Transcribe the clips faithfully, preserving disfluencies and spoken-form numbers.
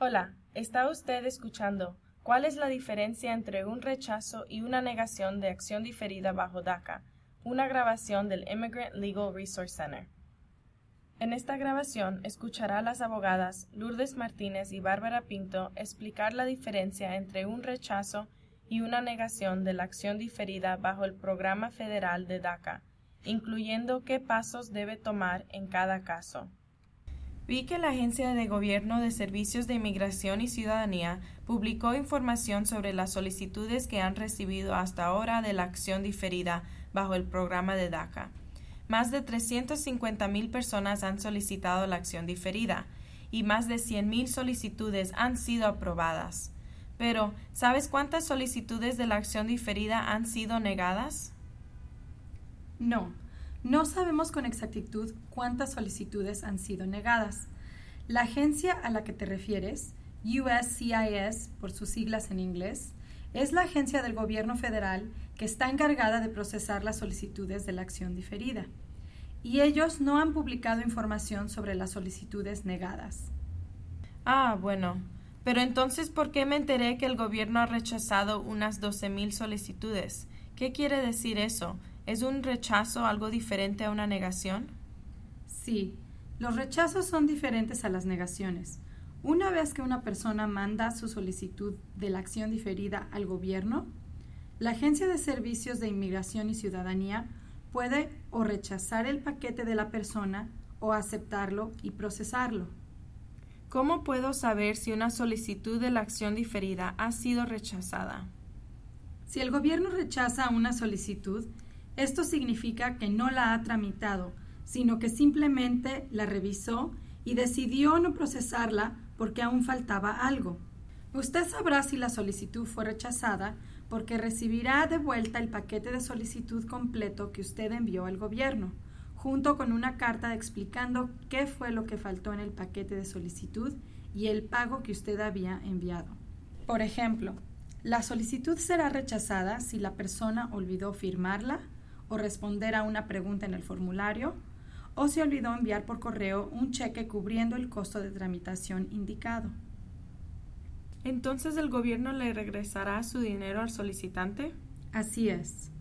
Hola, está usted escuchando ¿Cuál es la diferencia entre un rechazo y una negación de acción diferida bajo DACA? Una grabación del Immigrant Legal Resource Center. En esta grabación escuchará a las abogadas Lourdes Martínez y Bárbara Pinto explicar la diferencia entre un rechazo y una negación de la acción diferida bajo el programa federal de DACA, incluyendo qué pasos debe tomar en cada caso. Vi que la Agencia de Gobierno de Servicios de Inmigración y Ciudadanía publicó información sobre las solicitudes que han recibido hasta ahora de la acción diferida bajo el programa de DACA. Más de trescientas cincuenta mil personas han solicitado la acción diferida y más de cien mil solicitudes han sido aprobadas. Pero, ¿sabes cuántas solicitudes de la acción diferida han sido negadas? No. No sabemos con exactitud cuántas solicitudes han sido negadas. La agencia a la que te refieres, U S C I S por sus siglas en inglés, es la agencia del gobierno federal que está encargada de procesar las solicitudes de la acción diferida. Y ellos no han publicado información sobre las solicitudes negadas. Ah, bueno. Pero entonces, ¿por qué me enteré que el gobierno ha rechazado unas doce mil solicitudes? ¿Qué quiere decir eso? ¿Es un rechazo algo diferente a una negación? Sí, los rechazos son diferentes a las negaciones. Una vez que una persona manda su solicitud de la acción diferida al gobierno, la Agencia de Servicios de Inmigración y Ciudadanía puede o rechazar el paquete de la persona o aceptarlo y procesarlo. ¿Cómo puedo saber si una solicitud de la acción diferida ha sido rechazada? Si el gobierno rechaza una solicitud, esto significa que no la ha tramitado, sino que simplemente la revisó y decidió no procesarla porque aún faltaba algo. Usted sabrá si la solicitud fue rechazada porque recibirá de vuelta el paquete de solicitud completo que usted envió al gobierno, junto con una carta explicando qué fue lo que faltó en el paquete de solicitud y el pago que usted había enviado. Por ejemplo, la solicitud será rechazada si la persona olvidó firmarla o responder a una pregunta en el formulario, o se olvidó enviar por correo un cheque cubriendo el costo de tramitación indicado. ¿Entonces el gobierno le regresará su dinero al solicitante? Así es.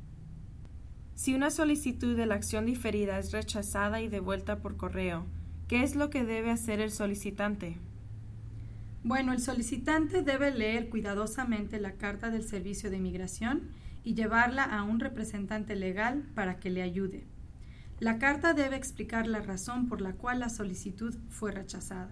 Si una solicitud de la acción diferida es rechazada y devuelta por correo, ¿qué es lo que debe hacer el solicitante? Bueno, el solicitante debe leer cuidadosamente la carta del Servicio de Inmigración y llevarla a un representante legal para que le ayude. La carta debe explicar la razón por la cual la solicitud fue rechazada.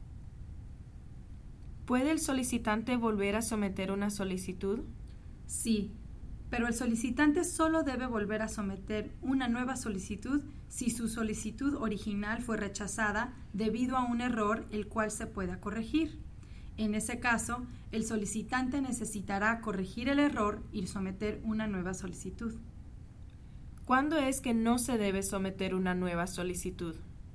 ¿Puede el solicitante volver a someter una solicitud? Sí, pero el solicitante solo debe volver a someter una nueva solicitud si su solicitud original fue rechazada debido a un error el cual se pueda corregir. En ese caso, el solicitante necesitará corregir el error y someter una nueva solicitud. ¿Cuándo es que no se debe someter una nueva solicitud?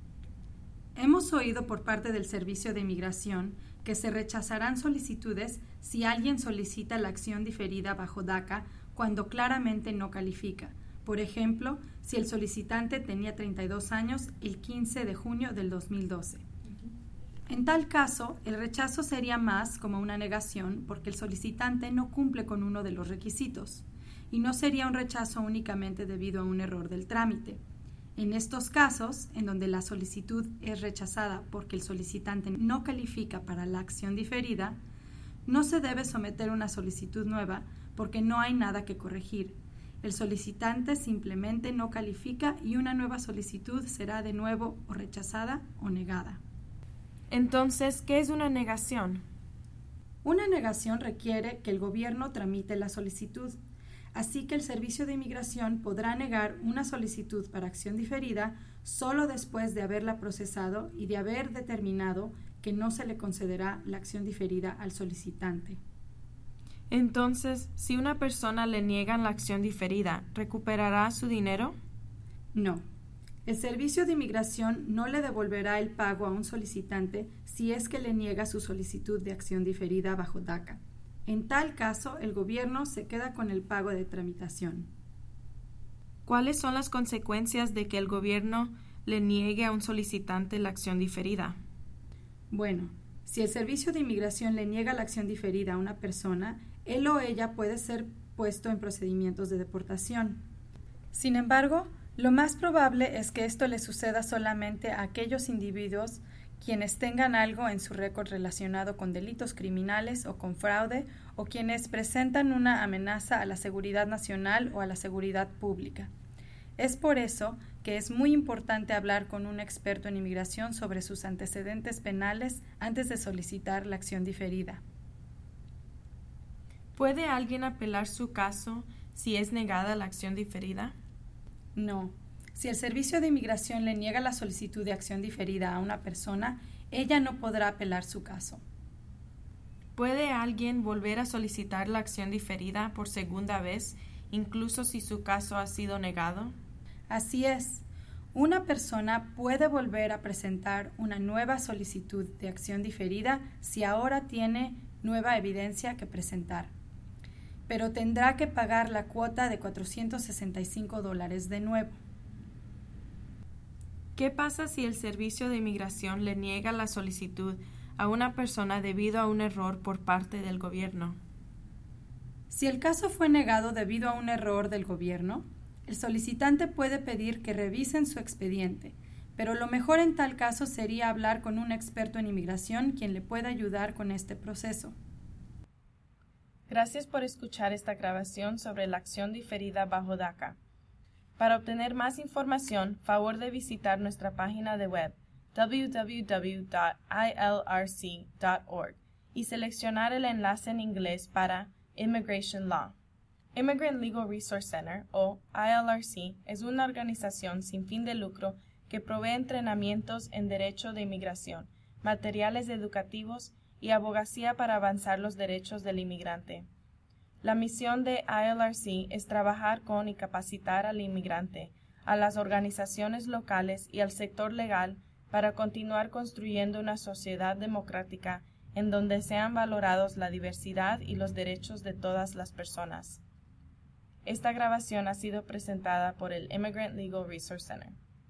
Hemos oído por parte del Servicio de Inmigración que se rechazarán solicitudes si alguien solicita la acción diferida bajo DACA cuando claramente no califica. Por ejemplo, si el solicitante tenía treinta y dos años el quince de junio del dos mil doce. En tal caso, el rechazo sería más como una negación porque el solicitante no cumple con uno de los requisitos y no sería un rechazo únicamente debido a un error del trámite. En estos casos, en donde la solicitud es rechazada porque el solicitante no califica para la acción diferida, no se debe someter una solicitud nueva porque no hay nada que corregir. El solicitante simplemente no califica y una nueva solicitud será de nuevo o rechazada o negada. Entonces, ¿qué es una negación? Una negación requiere que el gobierno tramite la solicitud, así que el Servicio de Inmigración podrá negar una solicitud para acción diferida solo después de haberla procesado y de haber determinado que no se le concederá la acción diferida al solicitante. Entonces, si una persona le niegan la acción diferida, ¿recuperará su dinero? No. El Servicio de Inmigración no le devolverá el pago a un solicitante si es que le niega su solicitud de acción diferida bajo DACA. En tal caso, el gobierno se queda con el pago de tramitación. ¿Cuáles son las consecuencias de que el gobierno le niegue a un solicitante la acción diferida? Bueno, Si el Servicio de Inmigración le niega la acción diferida a una persona, él o ella puede ser puesto en procedimientos de deportación. Sin embargo, lo más probable es que esto le suceda solamente a aquellos individuos quienes tengan algo en su récord relacionado con delitos criminales o con fraude, o quienes presentan una amenaza a la seguridad nacional o a la seguridad pública. Es por eso que es muy importante hablar con un experto en inmigración sobre sus antecedentes penales antes de solicitar la acción diferida. ¿Puede alguien apelar su caso si es negada la acción diferida? No. Si el Servicio de Inmigración le niega la solicitud de acción diferida a una persona, ella no podrá apelar su caso. ¿Puede alguien volver a solicitar la acción diferida por segunda vez, incluso si su caso ha sido negado? Así es. Una persona puede volver a presentar una nueva solicitud de acción diferida si ahora tiene nueva evidencia que presentar, pero tendrá que pagar la cuota de cuatrocientos sesenta y cinco dólares de nuevo. ¿Qué pasa si el Servicio de Inmigración le niega la solicitud a una persona debido a un error por parte del gobierno? Si el caso fue negado debido a un error del gobierno, el solicitante puede pedir que revisen su expediente, pero lo mejor en tal caso sería hablar con un experto en inmigración quien le pueda ayudar con este proceso. Gracias por escuchar esta grabación sobre la acción diferida bajo DACA. Para obtener más información, favor de visitar nuestra página de web w w w punto i l r c punto org y seleccionar el enlace en inglés para Immigration Law. Immigrant Legal Resource Center, o I L R C, es una organización sin fin de lucro que provee entrenamientos en derecho de inmigración, materiales educativos y abogacía para avanzar los derechos del inmigrante. La misión de I L R C es trabajar con y capacitar al inmigrante, a las organizaciones locales y al sector legal para continuar construyendo una sociedad democrática en donde sean valorados la diversidad y los derechos de todas las personas. Esta grabación ha sido presentada por el Immigrant Legal Resource Center.